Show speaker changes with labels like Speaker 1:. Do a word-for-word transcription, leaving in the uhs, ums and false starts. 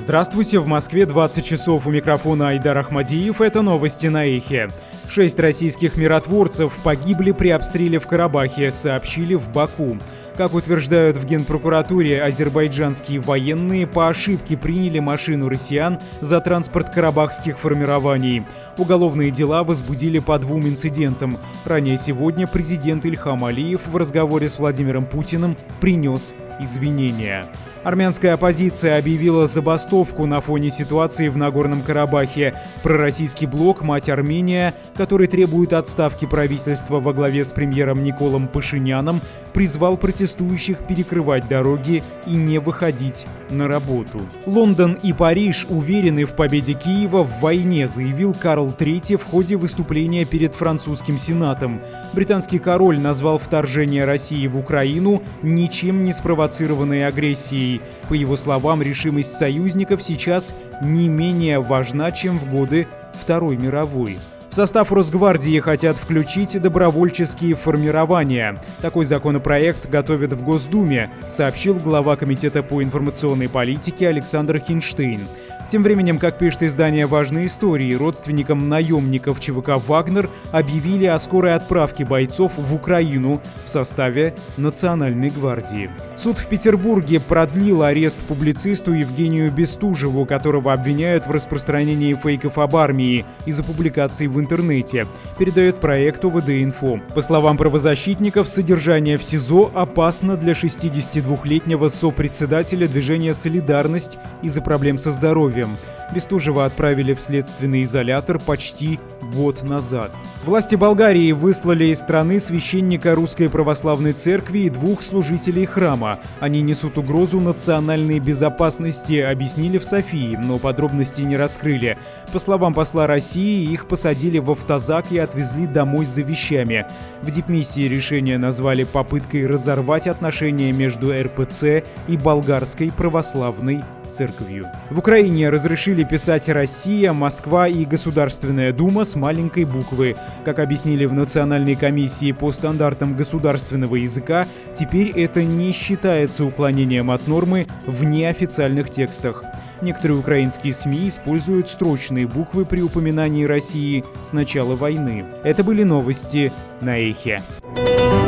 Speaker 1: Здравствуйте, в Москве двадцать часов, у микрофона Айдар Ахмадиев, это новости на Эхе. Шесть российских миротворцев погибли при обстреле в Карабахе, сообщили в Баку. Как утверждают в Генпрокуратуре, азербайджанские военные по ошибке приняли машину россиян за транспорт карабахских формирований. Уголовные дела возбудили по двум инцидентам. Ранее сегодня президент Ильхам Алиев в разговоре с Владимиром Путиным принес извинения. Армянская оппозиция объявила забастовку на фоне ситуации в Нагорном Карабахе. Пророссийский блок «Мать Армения», который требует отставки правительства во главе с премьером Николом Пашиняном, призвал протестующих перекрывать дороги и не выходить на работу. Лондон и Париж уверены в победе Киева в войне, заявил Карл Третий в ходе выступления перед французским сенатом. Британский король назвал вторжение России в Украину ничем не спровоцированной агрессией. По его словам, решимость союзников сейчас не менее важна, чем в годы Второй мировой. В состав Росгвардии хотят включить добровольческие формирования. Такой законопроект готовят в Госдуме, сообщил глава Комитета по информационной политике Александр Хинштейн. Тем временем, как пишет издание «Важные истории», родственникам наемников ЧВК «Вагнер» объявили о скорой отправке бойцов в Украину в составе Национальной гвардии. Суд в Петербурге продлил арест публицисту Евгению Бестужеву, которого обвиняют в распространении фейков об армии из-за публикаций в интернете, передает проект ОВД-Инфо. По словам правозащитников, содержание в СИЗО опасно для шестидесятидвухлетнего сопредседателя движения «Солидарность» из-за проблем со здоровьем. Бестужева отправили в следственный изолятор почти год назад. Власти Болгарии выслали из страны священника Русской Православной Церкви и двух служителей храма. Они несут угрозу национальной безопасности, объяснили в Софии, но подробностей не раскрыли. По словам посла России, их посадили в автозак и отвезли домой за вещами. В дипмиссии решение назвали попыткой разорвать отношения между эр пэ цэ и Болгарской Православной Церковью. В Украине разрешили писать «Россия», «Москва» и «Государственная Дума» с маленькой буквы. Как объяснили в Национальной комиссии по стандартам государственного языка, теперь это не считается уклонением от нормы в неофициальных текстах. Некоторые украинские СМИ используют строчные буквы при упоминании России с начала войны. Это были новости на Эхе.